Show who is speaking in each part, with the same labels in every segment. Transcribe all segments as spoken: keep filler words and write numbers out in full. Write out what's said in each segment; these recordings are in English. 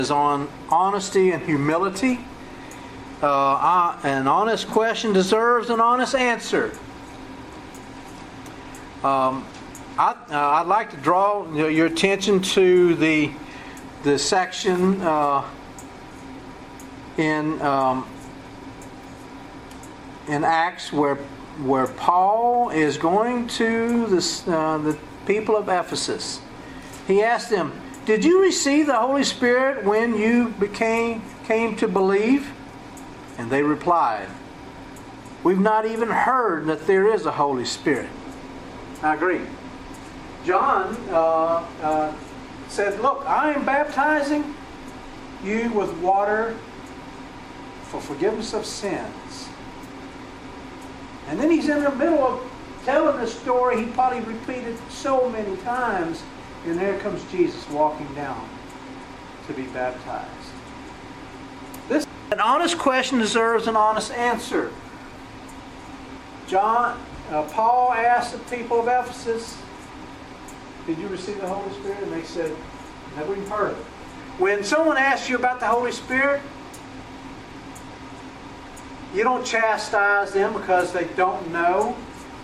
Speaker 1: is on honesty and humility. Uh, an honest question deserves an honest answer. Um, I, uh, I'd like to draw you know, your attention to the the section uh, in um, in Acts where where Paul is going to this, uh, the people of Ephesus. He asked them, "Did you receive the Holy Spirit when you became came to believe?" And they replied, "We've not even heard that there is a Holy Spirit." I agree. John uh, uh, said, "Look, I am baptizing you with water for forgiveness of sins." And then he's in the middle of telling the story he probably repeated so many times, and there comes Jesus walking down to be baptized. This an honest question deserves an honest answer. John, uh, Paul asked the people of Ephesus, "Did you receive the Holy Spirit?" And they said, "Never even heard of it." When someone asks you about the Holy Spirit, you don't chastise them because they don't know.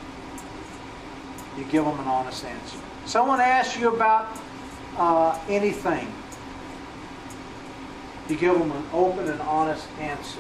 Speaker 1: You give them an honest answer. Someone asks you about uh, anything, you give them an open and honest answer.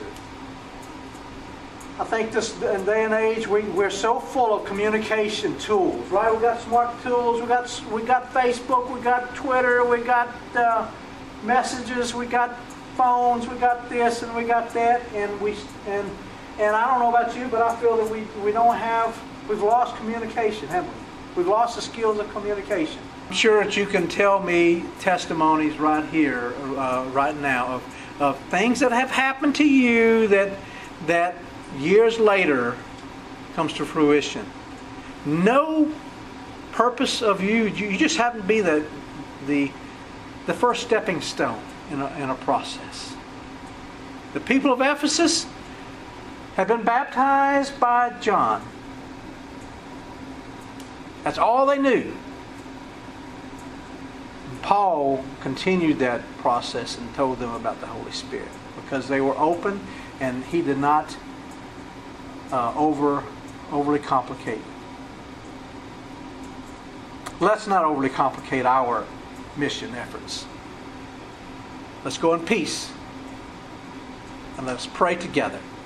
Speaker 1: I think this day and age, we, we're so full of communication tools, right? We got smart tools, we got we got Facebook, we got Twitter, we got uh, messages, we got phones, we got this and we got that, and we and and I don't know about you, but I feel that we we don't have we've lost communication, haven't we? We've lost the skills of communication. I'm sure that you can tell me testimonies right here, uh, right now, of of things that have happened to you that that. years later comes to fruition. No purpose of you, you just happen to be the the the first stepping stone in a, in a process. The people of Ephesus have been baptized by John. That's all they knew. Paul continued that process and told them about the Holy Spirit because they were open, and he did not Uh, over, overly complicate. Let's not overly complicate our mission efforts. Let's go in peace and let's pray together.